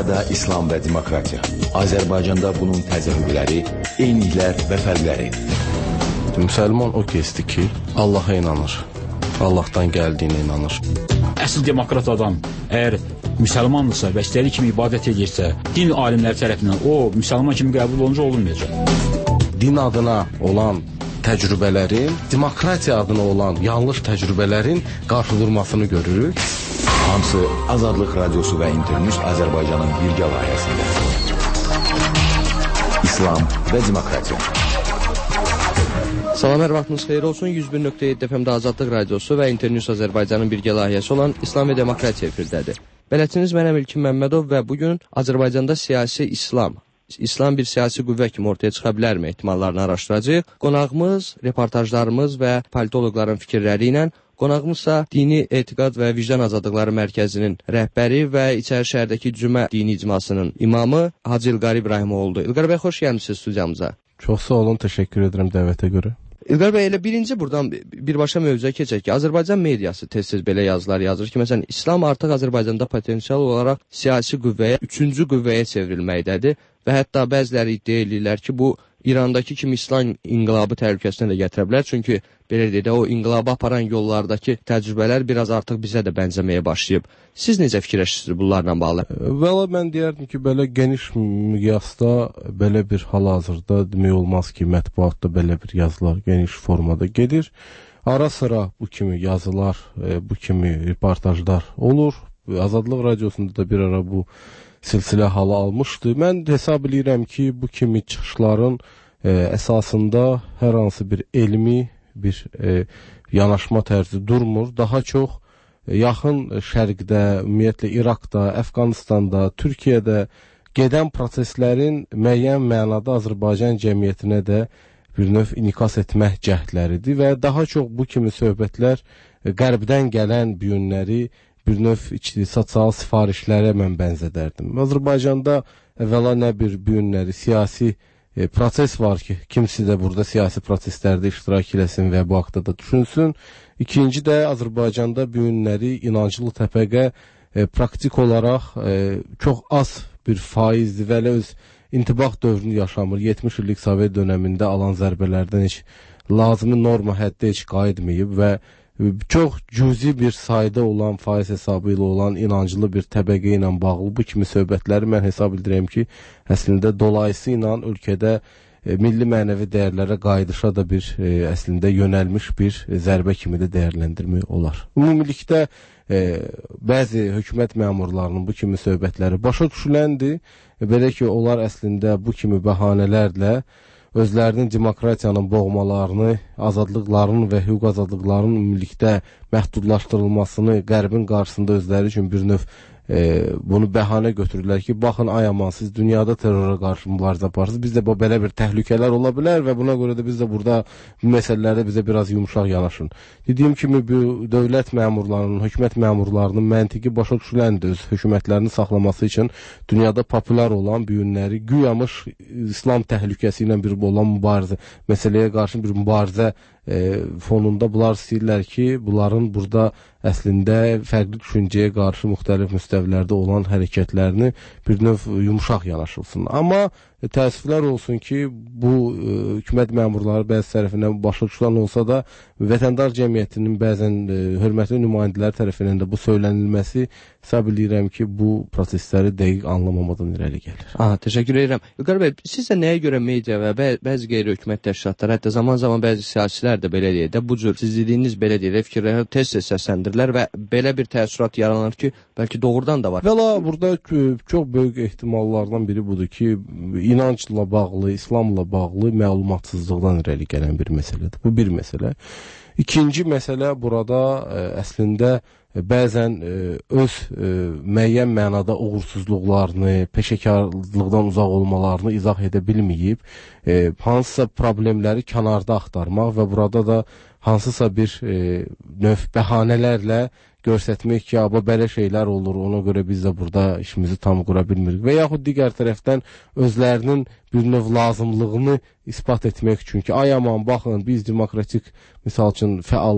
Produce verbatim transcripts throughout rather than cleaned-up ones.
Dünyada İslam və demokratiya. Azərbaycanda bunun təzahürləri, eyniliklər və fərqləri. Müsəlman o kəsdir ki, Allaha inanır. Allahdan gəldiyinə inanır. Əsl demokrat adam əgər müsəlmandırsa və istədiyi kimi ibadət edirsə, din alimləri tərəfindən o müsəlman kimi qəbul olunca olunmayacaq. Din adına olan təcrübələrin, demokratiya adına olan yanlış təcrübələrin qarşıdurmasını görürük. Hamısı Azadlıq Radiosu və İnternews Azərbaycanın birgə layihəsində. İslam və demokratiya. Salam, hər vaxtınız xeyir olsun. yüz bir nöqtə yeddi F M-də Azadlıq Radiosu və İnternews Azərbaycanın birgə layihəsi olan İslam və demokratiya efirdədir. Bələdçiniz mənəm İlkin Məmmədov və bugün Azərbaycanda siyasi İslam, İslam bir siyasi qüvvə kimi ortaya çıxa bilərmi ehtimallarını araşdıracağıq. Qonağımız, reportajlarımız və politoloqların fikirləri ilə, qonağımızsa Dini Etiqad və Vicdan Azadlıqları Mərkəzinin rəhbəri və İçəri şəhərdəki Cümə dini icmasının imamı Hacı İlqar İbrahimoğlu'dur. İlqar bəy, xoş gəlmişsiniz studiyamıza. Çox sağ olun, təşəkkür edirəm dəvətə görə. İlqar bəy, elə birinci buradan birbaşa mövzuya keçək ki, Azərbaycan mediası tez-tez belə yazılar yazır ki, məsələn, İslam artıq Azərbaycanda potensial olaraq siyasi qüvvəyə, üçüncü qüvvəyə çevrilməkdədir və hətta bəziləri iddia edirlər ki, bu İrandakı kimi İslam inqilabı təhlükəsinə də gətirə bilər. Çünki belə deyək də, o inqilabı aparan yollardakı təcrübələr biraz artıq bizə də bənzəməyə başlayıb. Siz necə fikirləşirsiniz bunlarla bağlı? Vəla mən deyərdim ki, belə geniş miqyasda, belə bir hal-hazırda demək olmaz ki, mətbuatda belə bir yazılar geniş formada gedir. Ara sıra bu kimi yazılar, bu kimi reportajlar olur. Azadlıq Radiosunda da bir ara bu silsilə halı almışdı. Mən hesab edirəm ki, bu kimi çıxışların e, əsasında hər hansı bir elmi bir e, yanaşma tərzi durmur. Daha çox e, yaxın şərqdə, ümumiyyətlə İraqda, Əfqanistanda, Türkiyədə gedən proseslərin müəyyən mənada Azərbaycan cəmiyyətinə də bir növ inikas etmək cəhdləridir və daha çox bu kimi söhbətlər e, qərbdən gələn bu yönləri bir növ sosial sifarişlərə mən bənzədərdim. Azərbaycanda əvvəla nə bir bu yönləri siyasi e, proses var ki, kimisi də burada siyasi proseslərdə iştirak eləsin və bu haqda da düşünsün. İkinci də Azərbaycanda bu yönləri inancılı təbəqə e, praktik olaraq e, çox az bir faizdir və öz intibah dövrünü yaşamır. yetmiş illik Sovet dönəmində alan zərbələrdən heç lazımi norma həddə heç qayıtmayıb və çox cüzi bir sayda olan faiz hesabı ilə olan inancılı bir təbəqə ilə bağlı bu kimi söhbətləri mən hesab edirəm ki, əslində dolayısıyla ölkədə e, milli mənəvi dəyərlərə qayıdışa da bir e, əslində yönəlmiş bir e, zərbə kimi də dəyərləndirmək olar. Ümumilikdə e, bəzi hökumət məmurlarının bu kimi söhbətləri başa düşüləndir. E, belə ki, onlar əslində bu kimi bəhanələrlə özlərinin demokratiyanın boğmalarını, azadlıqlarının və hüquq azadlıqlarının ümumilikdə məhdudlaşdırılmasını qərbin qarşısında özləri üçün bir növ e, bunu bəhanə götürürlər ki, baxın ay aman, siz dünyada terrora qarşı mübarizə aparırsınız, bizdə bu belə bir təhlükələr ola bilər və buna görə də biz də burada bu məsələlərdə bizə biraz yumuşaq yanaşın. Dediyim kimi, bu dövlət məmurlarının, hökumət məmurlarının məntiqi başa düşüləndir öz hökumətlərini saxlaması üçün dünyada populyar olan bu yönləri güyamış İslam təhlükəsi ilə bir olan mübarizə, məsələyə qarşı bir mübarizə e, fonunda bunlar istəyirlər ki, bunların burada əslində fərqli düşüncəyə qarşı müxtəlif müstəvilərdə olan hərəkətlərini bir növ yumuşaq yanaşılsın. Amma e, təəssüflər olsun ki, bu e, hökumət məmurları bəzi tərəfindən başa düşülən olsa da, vətəndar cəmiyyətinin bəzən e, hörmətli nümayəndələr tərəfindən də bu söylənilməsi hesab edirəm ki, bu prosesləri dəqiq anlamamadan irəli gəlir. Aha, təşəkkür edirəm. İlqar bəy, siz də nəyə görə media və bə bəzi qeyri-hökumət təşkilatları, hətta zaman-zaman bəzi siyasilər də belə deyək də, bu cür siz dediyiniz belə deyək də fikirləri tez-tez səsləndirirlər və belə bir təəssürat yaranır ki, bəlkə doğrudan da var. Vəla, burada çox böyük ehtimallardan biri budur ki, inancla bağlı, İslamla bağlı məlumatsızlıqdan irəli gələn bir məsələdir. Bu bir məsələ. İkinci məsələ burada ə, əslində bəzən ə, öz ə, müəyyən mənada uğursuzluqlarını, peşəkarlıqdan uzaq olmalarını izah edə bilməyib, ə, hansısa problemləri kənarda axtarmaq və burada da hansısa bir ə, növ bəhanələrlə göstərmək ki, bu belə şeylər olur, ona görə biz də burada işimizi tam qura bilmirik. Və yaxud digər tərəfdən özlərinin bir növ lazımlığını ispat etmək üçün ki, ay aman, baxın, biz demokratik, misal üçün, fəallar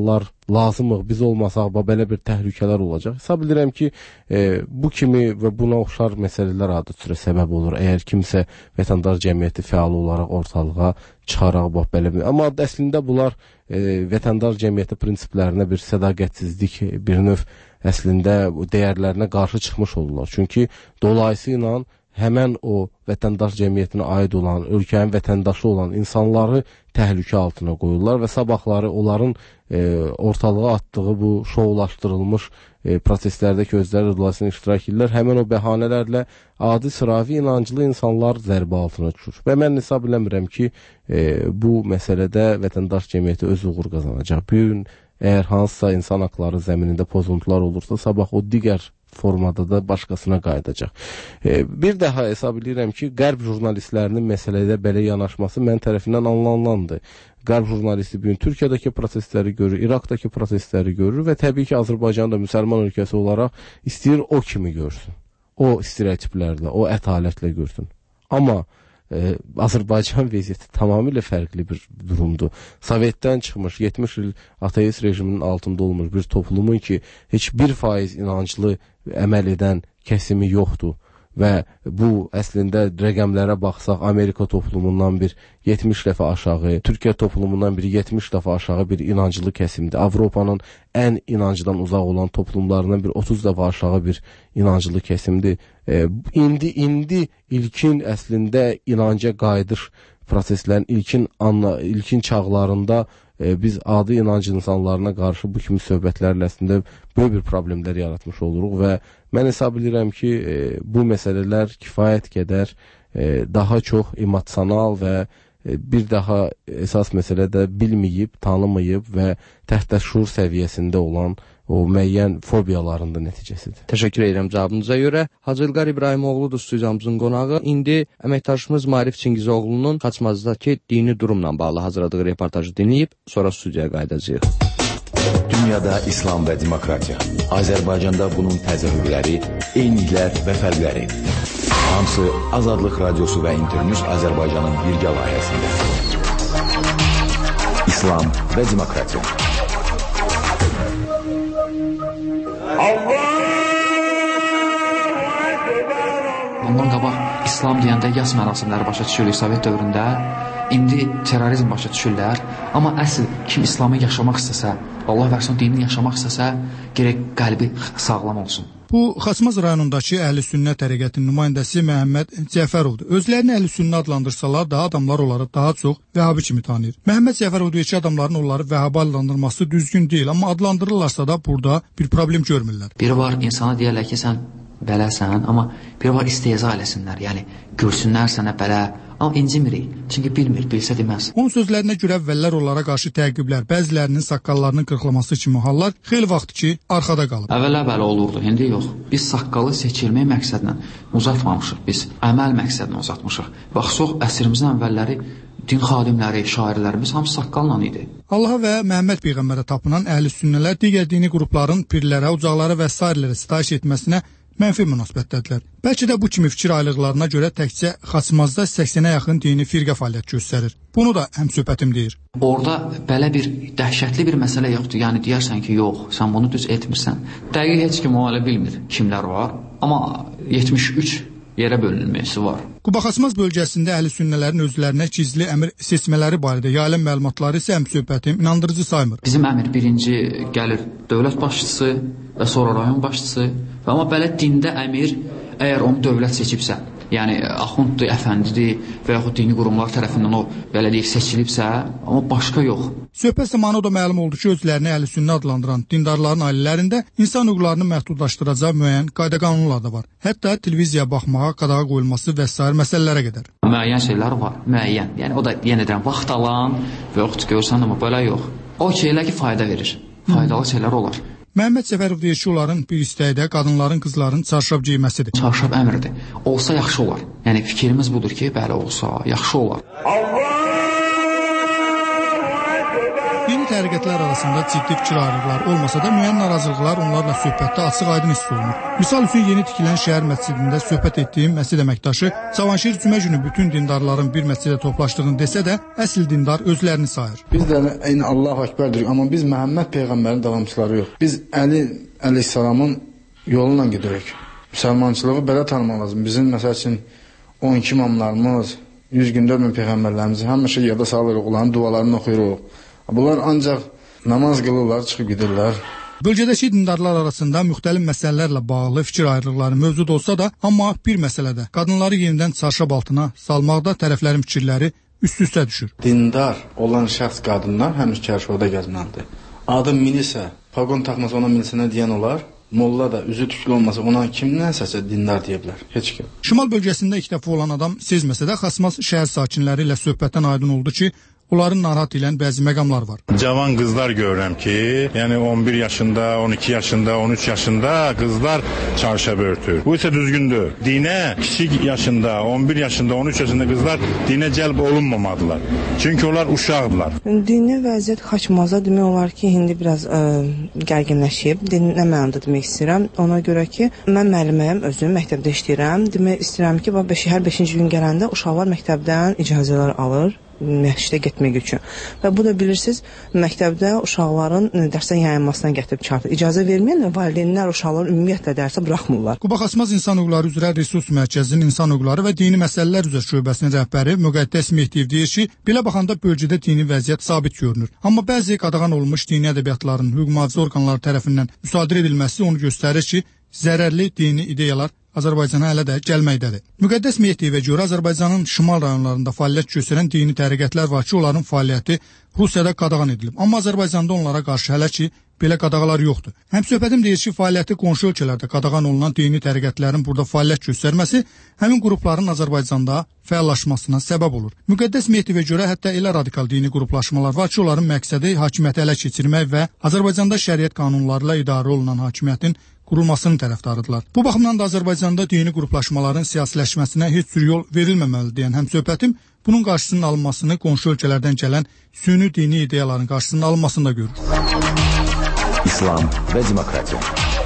lazımıq, biz olmasaq belə bir təhlükələr olacaq. Hesab edirəm ki, e, bu kimi və buna oxşar məsələlər adı-sürə səbəb olur. Əgər kimsə vətəndaş cəmiyyəti fəal olaraq ortalığa çıxaraq bax belə bir. Amma əslində bunlar e, vətəndaş cəmiyyəti prinsiplərinə bir sədaqətsizlik, bir növ əslində dəyərlərinə qarşı çıxmış olurlar. Çünki dolayısıyla həmən o vətəndaş cəmiyyətinə aid olan, ölkənin vətəndaşı olan insanları təhlükə altına qoyurlar və sabahları onların e, ortalığa atdığı bu şovlaşdırılmış e, proseslərdəki özləri dolayısıyla iştirak edirlər. Həmən o bəhanələrlə adi sıravi inancılı insanlar zərbə altına düşür. Və mən hesab eləmirəm ki, e, bu məsələdə vətəndaş cəmiyyəti öz uğur qazanacaq. Bu gün əgər hansısa insan haqları zəminində pozuntular olursa, sabah o digər formada da başqasına qayıdacaq. E, bir daha hesab edirəm ki, Qərb jurnalistlərinin məsələdə belə yanaşması mən tərəfindən anlanılandır. Qərb jurnalisti bugün Türkiyədəki prosesləri görür, İraqdakı prosesləri görür və təbii ki, Azərbaycan da müsəlman ölkəsi olaraq istəyir o kimi görsün. O stereotiplərlə, o ətalətlə görsün. Amma Ee, Azərbaycan vəziyyəti tamamilə fərqli bir durumdur. Sovetdən çıxmış, yetmiş il ateist rejiminin altında olmuş bir toplumun ki, heç bir faiz inanclı əməl edən kəsimi yoxdur. Və bu əslində rəqəmlərə baxsaq, Amerika toplumundan bir yetmiş dəfə aşağı, Türkiyə toplumundan bir yetmiş dəfə aşağı bir inanclı kəsimdir. Avropanın ən inancdan uzaq olan toplumlarından bir otuz dəfə aşağı bir inanclı kəsimdir. E, indi indi ilkin əslində inanca qayıdış proseslərin ilkin anla, ilkin çağlarında e, biz adi inanc insanlarına qarşı bu kimi söhbətlərlə əslində böyük bir problemlər yaratmış oluruq və mən hesab edirəm ki, e, bu məsələlər kifayət qədər e, daha çox emosional və e, bir daha əsas məsələ də bilməyib, tanımayıb və təhtəşşur səviyyəsində olan o müəyyən fobiyalarında nəticəsidir. Təşəkkür edirəm cavabınıza görə. Hacı İlqar İbrahimoğludur stüdiyamızın qonağı. İndi əməkdaşımız Maarif Çingizoğlu'nun Xaçmazdakı dini durumla bağlı hazırladığı reportajı dinləyib, sonra studiyaya qayıdacağıq. Dünyada İslam və demokratiya. Azərbaycanda bunun təzahürləri, eyniliklər və fərqləri. Hamısı Azadlıq Radiosu və İnternews Azərbaycanın birgə layihəsində. İslam və demokratiya. Bundan qabaq İslam deyəndə yas mərasimləri başa düşülür Sovet dövründə. İndi terrorizm başa düşürlər. Amma əsl kim İslamı yaşamaq istəsə, Allah versin dinini yaşamaq istəsə, gərək qəlbi sağlam olsun. Bu, Xaçmaz rayonundakı Əhl-i-Sünnət təriqətinin nümayəndəsi Məhəmməd Cəfərovdur. Özlərini Əhl-i-Sünnə adlandırsalar da adamlar onları daha çox Vəhabi kimi tanıyır. Məhəmməd Cəfərov deyir ki, adamların onları Vəhabi adlandırması düzgün deyil, amma adlandırırlarsa da burada bir problem görmürlər. Biri var, insana deyərlər ki, sən beləsən, amma biri var istehza eləsinlər, yəni görsünlər sənə belə. Amma incimirik, çünki bilmir, bilsə deməz. Onun sözlərinə görə əvvəllər onlara qarşı təqiblər, bəzilərinin saqqallarının qırxlaması kimi hallar xeyli vaxt ki, arxada qalıb. Əvvəllər belə olurdu, indi yox. Biz saqqalı seçilmək məqsədlə uzatmamışıq, biz əməl məqsədlə uzatmışıq. Baxsaq, əsrimizin əvvəlləri din xadimləri, şairlərimiz hamısı saqqalla idi. Allaha və Məhəmməd Peyğəmbərə tapınan əhl-i-sünnələr digər dini qrupların pirlərə, ucaqlara və s. sitayiş etməsinə mənfi münasibətdədirlər. Bəlkə də bu kimi fikir ayrılıqlarına görə təkcə Xaçmazda səksənə yaxın dini firqə fəaliyyət göstərir. Bunu da həmsöhbətim deyir. Orada belə bir dəhşətli bir məsələ yoxdur. Yəni deyərsən ki, yox, sən bunu düz etmirsən. Dəqiq heç kim o hələ bilmir kimlər var. Amma yetmiş üç yerə bölünməsi var. Quba-Xaçmaz bölgəsində əhl-i-sünnələrin özlərinə gizli əmr seçmələri barədə yayılan məlumatları isə həmsöhbətim inandırıcı saymır. Bizim əmr birinci gəlir dövlət başçısı və sonra rayon başçısı. Amma belə dində əmir, əgər onu dövlət seçibsə, yəni axunddur, əfəndidir və yaxud dini qurumlar tərəfindən o belə deyək seçilibsə, amma başqa yox. Söhbət zamanı o da məlum oldu ki, özlərini əhl-i-sünnə adlandıran dindarların ailələrində insan hüquqlarını məhdudlaşdıracağı müəyyən qayda-qanunlar da var. Hətta televiziyaya baxmağa qadağa qoyulması və s. məsələlərə qədər. Müəyyən şeylər var, müəyyən. Yəni o da yenə deyirəm, vaxt alan və yaxud görsən amma belə yox. O şeylər ki, fayda verir. Faydalı şeylər olar. Məhəmməd Cəfərov deyir ki, onların bir istəyi də qadınların, qızların çarşab giyməsidir. Çarşab əmrdir. Olsa yaxşı olar. Yəni fikrimiz budur ki, bəli olsa yaxşı olar. Allah! Dini təriqətlər arasında ciddi fikir ayrılıqları olmasa da müəyyən narazılıqlar onlarla söhbətdə açıq-aydın hiss olunur. Misal üçün yeni tikilən şəhər məscidində söhbət etdiyim məscid əməkdaşı Cavanşir cümə günü bütün dindarların bir məscidə toplaşdığını desə də, əsl dindar özlərini sayır. Biz də eyni Allahu Ekber deyirik, amma biz Məhəmməd peyğəmbərin davamçıları yox. Biz Əli əleyhissalamın yoluyla gedirik. Müsəlmançılığı belə tanımaq lazım. Bizim məsəl üçün on iki imamlarımız, yüz gün dörd min peyğəmbərlərimizi həmişə yada salırıq, onların dualarını oxuyuruq. Bunlar ancaq namaz qılırlar, çıxıb gedirlər. Bölgədəki dindarlar arasında müxtəlif məsələlərlə bağlı fikir ayrılıqları mövcud olsa da, amma bir məsələdə qadınları yenidən çarşab altına salmaqda tərəflərin fikirləri üst-üstə düşür. Dindar olan şəxs qadınlar həmişə çarşabda gəzinəndir. Adı milisə, paqon taxması ona milisinə deyən olar. Molla da üzü tüklü olmasa ona kimdən səsə dindar deyə bilər? Heç kim. Şimal bölgəsində ilk dəfə olan adam sezməsə də Xasmaz şəhər sakinləri ilə söhbətdən aydın oldu ki, onların narahat edən bəzi məqamlar var. Cavan qızlar görürəm ki, yəni on bir yaşında, on iki yaşında, on üç yaşında qızlar çarşab örtür. Bu isə düzgündür. Dinə kiçik yaşında, on bir yaşında, on üç yaşında qızlar dinə cəlb olunmamalıdırlar. Çünki onlar uşaqdırlar. Dini vəziyyət Xaçmazda demək olar ki, indi biraz ə, gərginləşib. Dini nə mənada demək istəyirəm? Ona görə ki, mən müəlliməm, özüm məktəbdə işləyirəm. Demək istəyirəm ki, hər beşinci gün gələndə uşaqlar məktəbdən icazələr alır məscidə getmək üçün. Və bu da bilirsiniz, məktəbdə uşaqların dərsdən yayınmasına gətirib çarpır. İcazə verməyən valideynlər uşaqları ümumiyyətlə dərsə buraxmırlar. Quba Xasmaz İnsan Hüquqları üzrə Resurs Mərkəzinin İnsan Hüquqları və Dini Məsələlər üzrə şöbəsinin rəhbəri Müqəddəs Mehdiyev deyir ki, belə baxanda bölgədə dini vəziyyət sabit görünür. Amma bəzi qadağan olunmuş dini ədəbiyyatların hüquq mühafizə orqanları tərəfindən müsadirə edilməsi onu göstərir ki, zərərli dini ideyalar Azərbaycana hələ də gəlməkdədir. Müqəddəs Mehdiyevə görə Azərbaycanın şimal rayonlarında fəaliyyət göstərən dini təriqətlər var ki, onların fəaliyyəti Rusiyada qadağan edilib. Amma Azərbaycanda onlara qarşı hələ ki, belə qadağalar yoxdur. Həmsöhbətim deyir ki, fəaliyyəti qonşu ölkələrdə qadağan olunan dini təriqətlərin burada fəaliyyət göstərməsi həmin qrupların Azərbaycanda fəallaşmasına səbəb olur. Müqəddəs Mehdiyevə görə hətta elə radikal dini qruplaşmalar var ki, onların məqsədi hakimiyyəti ələ keçirmək və Azərbaycanda şəriət qanunlarıyla idarə olunan hakimiyyətin qurulmasının tərəfdarıdırlar. Bu baxımdan da Azərbaycanda dini qruplaşmaların siyasiləşməsinə heç cür yol verilməməlidir deyən həmsöhbətim bunun qarşısının alınmasını qonşu ölkələrdən gələn süni dini ideyaların qarşısının alınmasında görür. İslam və demokratiya.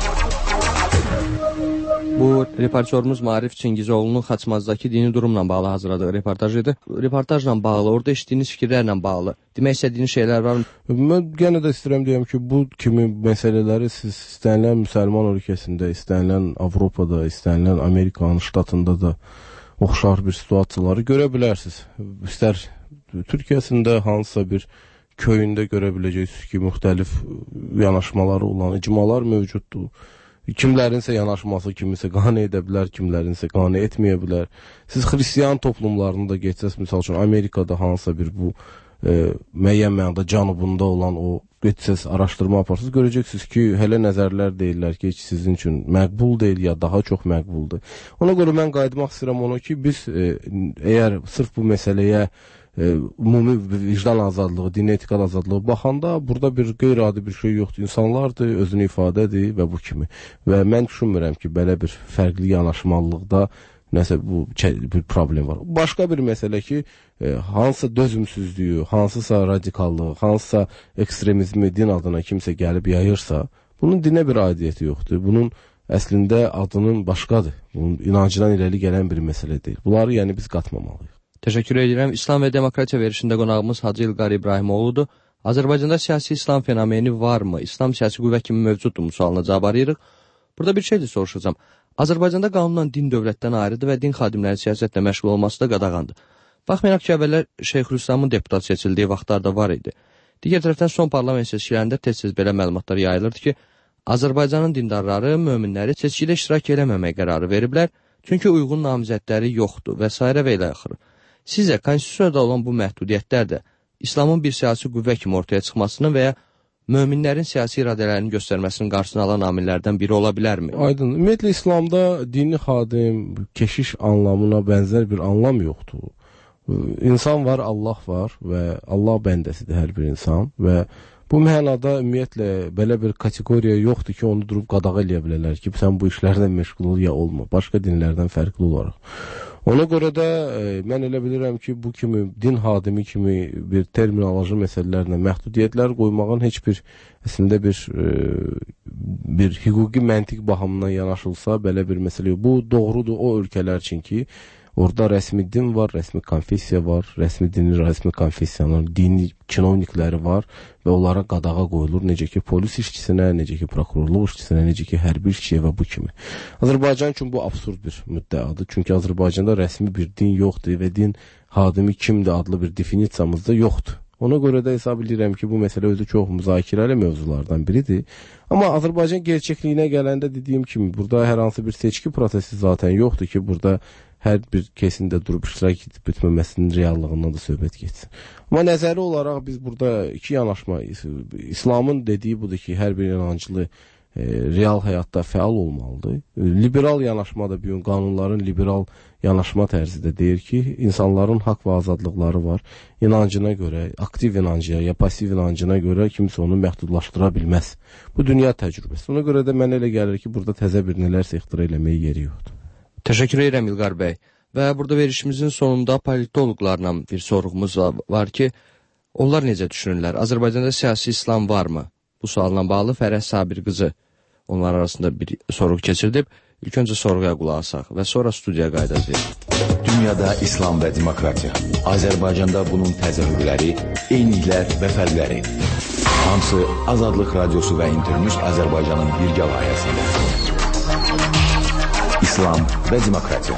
Bu reportyorumuz Maarif Çingizoğlu'nun Xaçmazdakı dini durumla bağlı hazırladığı reportaj idi. Reportajla bağlı, orada eşitdiyiniz fikirlərlə bağlı demək istədiyiniz şeylər var mı? Mən yenə də istəyirəm deyəm ki, bu kimi məsələləri siz istənilən müsəlman ölkəsində, istənilən Avropada, istənilən Amerikanın ştatında da oxşar bir situasiyaları görə bilərsiniz. İstər Türkiyəsində hansısa bir köyündə görə biləcəksiniz ki, müxtəlif yanaşmaları olan icmalar mövcuddur. Kimlərinsə yanaşması kimisə qane edə bilər, kimlərinsə qane etməyə bilər. Siz xristiyan toplumlarında geçsəz, misal üçün Amerikada hansısa bir bu e, müəyyən mənada cənubunda olan o geçsəz araşdırma aparsınız, görəcəksiniz ki, hələ nəzərlər deyirlər ki, sizin üçün məqbul deyil ya daha çox məqbuldur. Ona görə mən qayıtmaq istəyirəm ona ki, biz e, əgər sırf bu məsələyə E, ümumi vicdan azadlığı, dini etikad azadlığı baxanda burada bir qeyri-adi bir şey yoxdur. İnsanlardır, özünü ifadədir və bu kimi. Və mən düşünmürəm ki, belə bir fərqli yanaşmalıqda nəsə bu bir problem var. Başqa bir məsələ ki, e, hansısa dözümsüzlüyü, hansısa radikallığı, hansısa ekstremizmi din adına kimsə gəlib yayırsa, bunun dinə bir aidiyyəti yoxdur. Bunun əslində adının başqadır. Bunun inancdan irəli gələn bir məsələ deyil. Bunları yəni biz qatmamalıyıq. Təşəkkür edirəm. İslam və Demokratiya verilişində qonağımız Hacı İlqar İbrahimoğludur. Azərbaycanda siyasi İslam fenomeni varmı? İslam siyasi qüvvə kimi mövcuddur mu sualına cavab arayırıq. Burada bir şey də soruşacağam. Azərbaycanda qanunla din dövlətdən ayrıdır və din xadimləri siyasətlə məşğul olması da qadağandır. Baxmayaraq ki, əvvəllər Şeyxülislamın deputat seçildiyi vaxtlarda var idi. Digər tərəfdən son parlament seçkilərində tez-tez belə məlumatlar yayılırdı ki, Azərbaycanın dindarları, möminləri seçkidə iştirak eləməmək qərarı veriblər, çünki uyğun namizədləri yoxdur və s. və ilə axırı. Sizcə, konstitusiyada olan bu məhdudiyyətlər də İslamın bir siyasi qüvvə kimi ortaya çıxmasının və ya möminlərin siyasi iradələrini göstərməsinin qarşısını alan amillərdən biri ola bilərmi? Aydın. Ümumiyyətlə, İslamda dini xadim, keşiş anlamına bənzər bir anlam yoxdur. İnsan var, Allah var və Allah bəndəsidir hər bir insan və bu mənada ümumiyyətlə belə bir kateqoriya yoxdur ki, onu durub qadağa eləyə bilərlər ki, sən bu işlərdən məşğul ol ya olma, başqa dinlərdən fərqli olaraq. Ona görə də e, mən elə bilirəm ki, bu kimi din hadimi kimi bir terminoloji məsələlərlə məhdudiyyətlər qoymağın heç bir əslində bir e, bir hüquqi məntiq baxımından yanaşılsa belə bir məsələ yox. Bu doğrudur o ölkələr üçün ki, orada rəsmi din var, rəsmi konfessiya var, rəsmi dinin, rəsmi konfessiyanın dini kinovnikləri var və onlara qadağa qoyulur. Necə ki, polis işçisinə, necə ki, prokurorluq işçisinə, necə ki, hərbi işçiyə və bu kimi. Azərbaycan üçün bu absurd bir müddəadır. Çünki Azərbaycanda rəsmi bir din yoxdur və din hadimi kimdir adlı bir definisiyamız da yoxdur. Ona görə də hesab edirəm ki, bu məsələ özü çox müzakirəli mövzulardan biridir. Amma Azərbaycan gerçəkliyinə gələndə dediyim kimi, burada hər hansı bir seçki prosesi zaten yoxdur ki, burada hər bir kesində durub iştirak edib bitməməsinin reallığından da söhbət getsin. Amma nəzəri olaraq biz burada iki yanaşma, İslamın dediyi budur ki, hər bir inancılı e, real həyatda fəal olmalıdır. Liberal yanaşma da bir qanunların liberal yanaşma tərzi də deyir ki, insanların haqq və azadlıqları var. İnancına görə, aktiv inancıya ya pasiv inancına görə kimsə onu məhdudlaşdıra bilməz. Bu dünya təcrübəsi. Ona görə də mənə elə gəlir ki, burada təzə bir nələrsə ixtira eləməyə yeri yoxdur. Təşəkkür edirəm İlqar bəy. Və burada verişimizin sonunda politoloqlarla bir sorğumuz var ki, onlar necə düşünürlər? Azərbaycanda siyasi İslam varmı? Bu sualla bağlı Fərəh Sabir qızı onlar arasında bir sorğu keçirdib. İlk öncə sorğuya qulaq asaq və sonra studiyaya qayıdacağıq. Dünyada İslam və demokratiya. Azərbaycanda bunun təzahürləri, eyniliklər və fərqləri. Hamısı Azadlıq Radiosu və İnternews Azərbaycanın birgə layihəsində. İslam və demokratiya.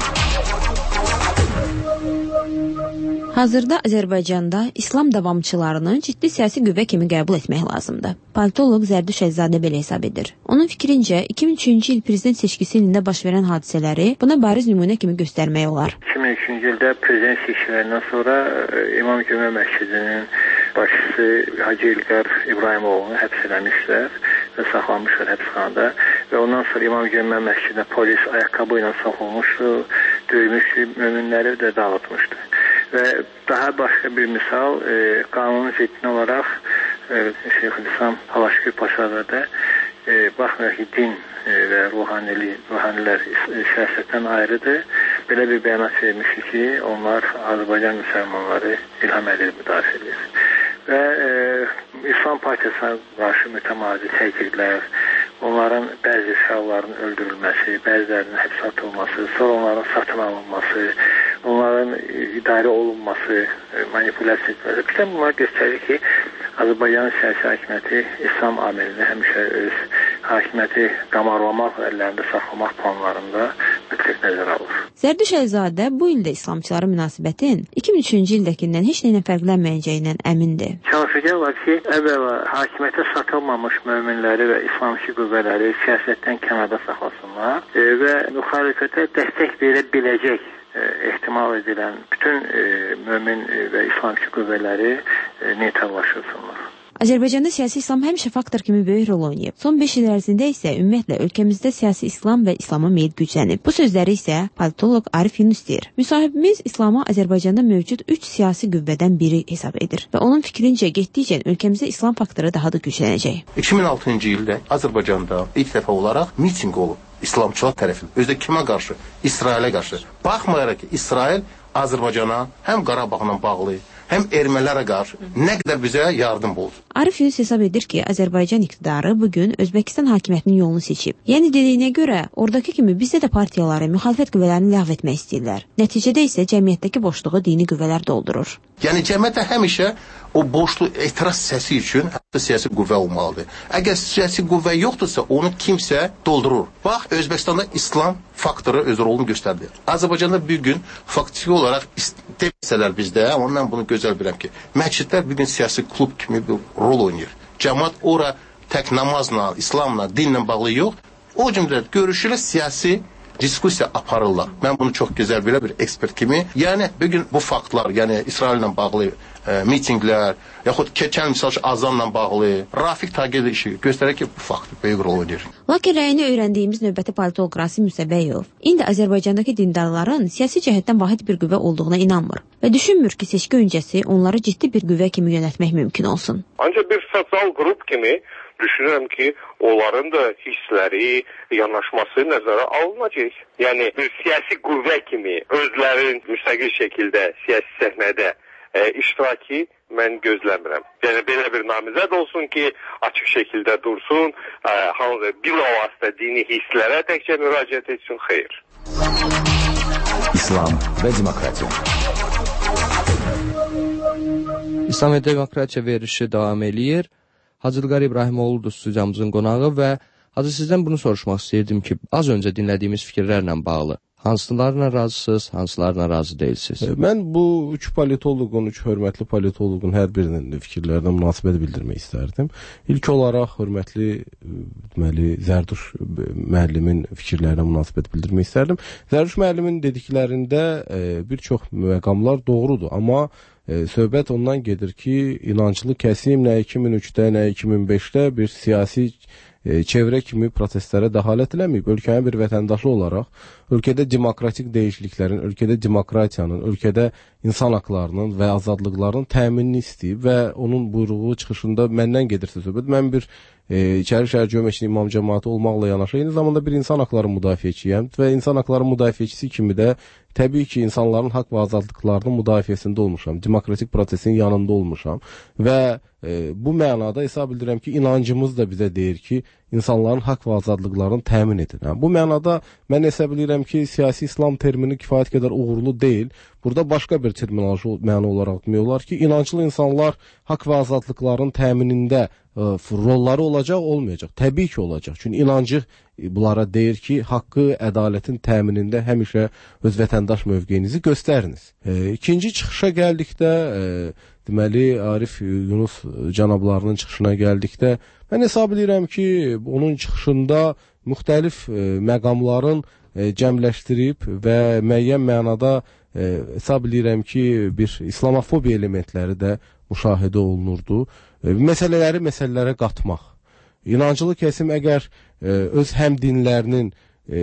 Hazırda Azərbaycanda İslam davamçılarını ciddi siyasi qüvvə kimi qəbul etmək lazımdır. Politoloq Zərdüş Əlizadə belə hesab edir. Onun fikrincə, iki min üçüncü il prezident seçkisi ilində baş verən hadisələri buna bariz nümunə kimi göstərmək olar. iki min üçüncü ildə prezident seçkilərindən sonra İmam Cümə Məscidinin başçısı Hacı İlqar İbrahimoğlu'nu həbs eləmişlər və saxlanmışlar həbsxanada və ondan sonra İmam Cümə Məscidinə polis ayaqqabı ilə soxulmuşdu, döymüşdü, möminləri də dağıtmışdı. Və daha başqa bir misal, e, qanunun ziddinə olaraq e, Şeyxülislam Havaşgür Paşazadə e, baxmayaraq ki, din e, və ruhanili, ruhanilər siyasətdən ayrıdır. Belə bir bəyanat vermişdi ki, onlar Azərbaycan müsəlmanları İlham Əliyev müdafiə edir. Və e, İslam Partiyasına qarşı mütəmadi təkidlər, onların bəzi şahların öldürülməsi, bəzilərinin həbsə atılması, sonra onların satın alınması, onların idarə olunması, manipulyasiya etməsi. Bütün bunlar göstərir ki, Azərbaycanın siyasi hakimiyyəti İslam amilini həmişə öz hakimiyyəti qamarlamaq və əllərində saxlamaq planlarında mütləq nəzərə alır. Zərdüş Əlizadə bu ildə İslamçılara münasibətin iki min üçüncü ildəkindən heç nəylə fərqlənməyəcəyindən əmindir. Çalışacaq var ki, əvvəla hakimiyyətə satılmamış möminləri və İslamçı qüvvələri siyasətdən kənarda saxlasınlar e, və müxalifətə dəstək verə biləcək e, ehtimal edilən bütün e, mömin e, və İslamçı qüvvələri e, neytrallaşırsınlar. Azərbaycanda siyasi İslam həmişə faktor kimi böyük rol oynayıb. Son beş il ərzində isə ümumiyyətlə ölkəmizdə siyasi İslam və İslama meyil güclənib. Bu sözləri isə politoloq Arif Yunus deyir. Müsahibimiz İslamı Azərbaycanda mövcud üç siyasi qüvvədən biri hesab edir və onun fikrincə getdikcə ölkəmizdə İslam faktoru daha da güclənəcək. iki min altıncı ildə Azərbaycanda ilk dəfə olaraq miting olub İslamçılar tərəfindən. Özdə kimə qarşı? İsrailə qarşı. Baxmayaraq ki, İsrail Azərbaycana həm Qarabağla bağlı, həm ermənilərə qarşı nə qədər bizə yardım oldu. Arif Yunus hesab edir ki, Azərbaycan iqtidarı bugün Özbəkistan hakimiyyətinin yolunu seçib. Yəni dediyinə görə, oradakı kimi bizdə də partiyaları, müxalifət qüvvələrini ləğv etmək istəyirlər. Nəticədə isə cəmiyyətdəki boşluğu dini qüvvələr doldurur. Yəni cəmiyyətdə həmişə o boşluq etiraz səsi üçün hətta siyasi qüvvə olmalıdır. Əgər siyasi qüvvə yoxdursa, onu kimsə doldurur. Bax, Özbəkistanda İslam faktoru öz rolunu göstərdi. Azərbaycanda bir gün faktiki olaraq deməsələr bizdə, amma mən bunu gözəl bilirəm ki, məscidlər bir gün siyasi klub kimi bir rol oynayır. Cəmaət ora tək namazla, İslamla, dinlə bağlı yox, o cümlədə görüşürlər, siyasi diskusiya aparırlar. Mən bunu çox gözəl bilə bir ekspert kimi. Yəni, bugün bu faktlar, yəni İsraillə bağlı e, mitinglər, yaxud keçən misal azanla bağlı, Rafiq Taqiyyə işi göstərir ki, bu fakt böyük rol oynayır. Lakin rəyini öyrəndiyimiz növbəti politoloq Rasim Müsəbəyov indi Azərbaycandakı dindarların siyasi cəhətdən vahid bir qüvvə olduğuna inanmır və düşünmür ki, seçki öncəsi onları ciddi bir qüvvə kimi yönətmək mümkün olsun. Ancaq bir sosial qrup kimi düşünürəm ki, onların da hissləri, yanaşması nəzərə alınacaq. Yəni, bir siyasi qüvvə kimi özlərin müstəqil şəkildə siyasi səhnədə e, iştiraki mən gözləmirəm. Yəni, belə bir namizəd olsun ki, açıq şəkildə dursun, e, bilavasitə dini hisslərə təkcə müraciət etsin, xeyr. İslam və demokratiya. İslam və demokratiya verilişi davam eləyir. Hacı İlqar İbrahimoğludur studiyamızın qonağı və Hacı sizdən bunu soruşmaq istəyirdim ki, az öncə dinlədiyimiz fikirlərlə bağlı hansılarla razısınız, hansılarla razı deyilsiniz? Mən bu üç politoloqun, üç hörmətli politoloqun hər birinin fikirlərinə münasibət bildirmək istərdim. İlk olaraq hörmətli deməli Zərduş müəllimin fikirlərinə münasibət bildirmək istərdim. Zərduş müəllimin dediklərində e, bir çox məqamlar doğrudur, amma e, söhbət ondan gedir ki, inanclı kəsim nə iki min üçdə, nə iki min beşdə bir siyasi E, çevrə kimi proseslərə dəxalət eləməyib. Ölkənin bir vətəndaşı olaraq ölkədə demokratik dəyişikliklərin, ölkədə demokratiyanın, ölkədə insan haqlarının və azadlıqlarının təminini istəyib və onun buyruğu çıxışında məndən gedirsə söhbət. Mən bir e, İçəri şəhər Cöməçin İmam Cəmaatı olmaqla yanaşı, eyni zamanda bir insan haqları müdafiəçiyəm və insan haqları müdafiəçisi kimi də təbii ki, insanların haqq və azadlıqlarının müdafiəsində olmuşam, demokratik prosesin yanında olmuşam və e, bu mənada hesab edirəm ki, inancımız da bizə deyir ki, insanların haqq və azadlıqlarını təmin edin. Yəni, bu mənada mən hesab edirəm ki, siyasi İslam termini kifayət qədər uğurlu deyil. Burada başqa bir terminoloji məna olaraq demək olar ki, inanclı insanlar haqq və azadlıqların təminində ə, rolları olacaq, olmayacaq. Təbii ki, olacaq. Çünki inancı bunlara deyir ki, haqqı, ədalətin təminində həmişə öz vətəndaş mövqeyinizi göstəriniz. E, ikinci çıxışa gəldikdə, e, deməli, Arif Yunus cənablarının çıxışına gəldikdə, mən hesab edirəm ki, onun çıxışında müxtəlif e, məqamların e, cəmləşdirib və müəyyən mənada e, hesab edirəm ki, bir islamofobiya elementləri də müşahidə olunurdu. E, məsələləri məsələlərə qatmaq. İnancılı kəsim əgər e, öz həm dinlərinin e,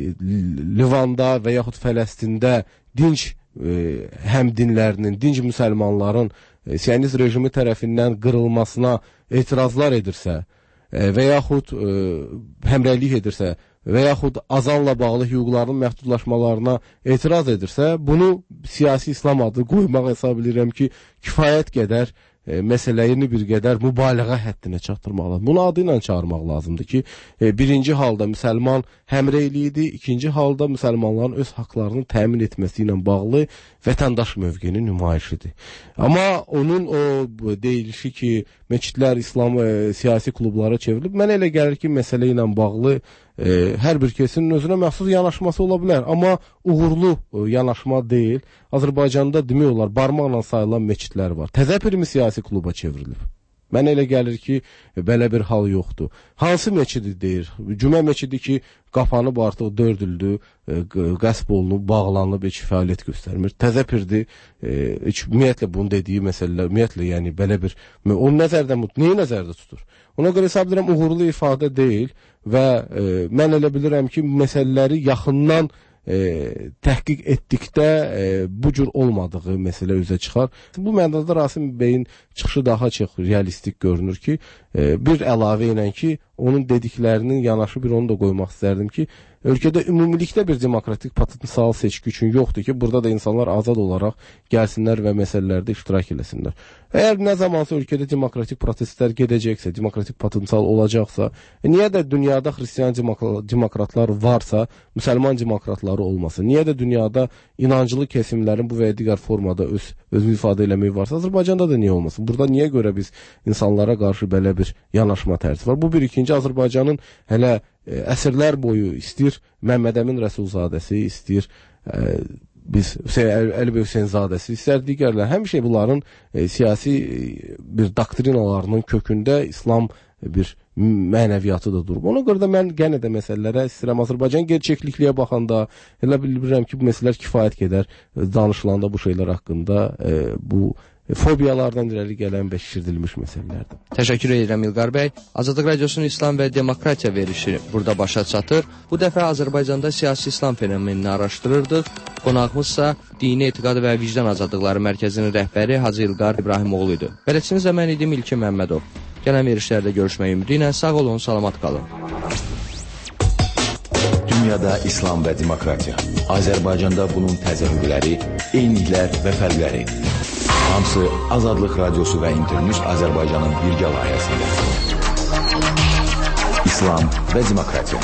Livanda və yaxud Fələstində dinc e, həm dinlərinin, dinc müsəlmanların e, Siyonist rejimi tərəfindən qırılmasına etirazlar edirsə e, və yaxud e, həmrəylik edirsə və yaxud azanla bağlı hüquqlarının məhdudlaşmalarına etiraz edirsə, bunu siyasi İslam adı qoymaq hesab edirəm ki, kifayət qədər E, məsələyini bir qədər mübaliğə həddinə çatdırmaq lazım. Bunu adı ilə çağırmaq lazımdır ki, e, birinci halda müsəlman həmrəyliyidir, ikinci halda müsəlmanların öz haqlarını təmin etməsi ilə bağlı vətəndaş mövqeyinin nümayişidir. Amma onun o deyilişi ki, məscidlər İslam e, siyasi klublara çevrilib, mənə elə gəlir ki, məsələ ilə bağlı e, hər bir kəsin özünə məxsus yanaşması ola bilər, amma uğurlu e, yanaşma deyil. Azərbaycanda demək olar, barmaqla sayılan məscidlər var. Təzə birimi siyasi kluba çevrilib. Mənə elə gəlir ki, belə bir hal yoxdur. Hansı məscidi deyir? Cümə məscidi ki, qapanıb artıq dörd ildir, e, qəsb olunub, bağlanıb, heç fəaliyyət göstərmir. Təzə pirdir, e, heç ümumiyyətlə bunu dediyi məsələlər, ümumiyyətlə, yəni belə bir, onu nəzərdə, neyi nəzərdə tutur? Ona görə hesab edirəm, uğurlu ifadə deyil və e, mən elə bilirəm ki, məsələləri yaxından E, təhqiq etdikdə e, bu cür olmadığı məsələ üzə çıxar. Bu mənada Rasim bəyin çıxışı daha çox realistik görünür ki, e, bir əlavə ilə ki, onun dediklərinin yanaşı bir onu da qoymaq istərdim ki, ölkədə ümumilikdə bir demokratik potensial seçki üçün yoxdur ki, burada da insanlar azad olaraq gəlsinlər və məsələlərdə iştirak eləsinlər. Əgər nə zamansa ölkədə demokratik proseslər gedəcəksə, demokratik potensial olacaqsa, e, niyə də dünyada xristiyan demokratlar varsa, müsəlman demokratları olmasın? Niyə də dünyada inancılı kəsimlərin bu və ya digər formada öz, özünü ifadə eləməyi varsa, Azərbaycanda da niyə olmasın? Burada niyə görə biz insanlara qarşı belə bir yanaşma tərzi var? Bu bir ikinci Azərbaycanın hələ e, əsrlər boyu istəyir Məmməd Əmin Rəsulzadəsi, istəyir e, biz Hüseyin, Əli bəy Hüseynzadəsi, istər digərlər, həmişə bunların e, siyasi e, bir doktrinalarının kökündə İslam e, bir mənəviyyatı da durub. Ona görə də mən yenə də məsələlərə istəyirəm Azərbaycan gerçəklikliyə baxanda elə bilirəm ki, bu məsələlər kifayət qədər e, danışılanda bu şeylər haqqında e, bu fobiyalardan irəli gələn və şişirdilmiş məsələlərdir. Təşəkkür edirəm İlqar bəy. Azadlıq Radiosunun İslam və Demokratiya verilişi burada başa çatır. Bu dəfə Azərbaycanda siyasi İslam fenomenini araşdırırdıq. Qonağımızsa Dini Etiqad və Vicdan Azadlıqları Mərkəzinin rəhbəri Hacı İlqar İbrahimoğlu idi. Bələdçiniz də mən idim İlkin Məmmədov. Gələn verişlərdə görüşmək ümidi ilə sağ olun, salamat qalın. Dünyada İslam və demokratiya, Azərbaycanda bunun təzahürləri, eyniliklər və fərqləri. Hamısı Azadlıq Radiosu və İnternews Azərbaycanın birgə layihəsində. İslam və demokratiya.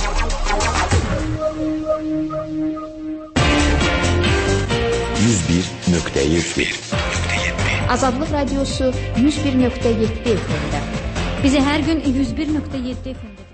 yüz bir nöqtə yeddi Azadlıq Radiosu yüz bir nöqtə yeddi F M-də. Bizi hər gün yüz bir nöqtə yeddi F M-də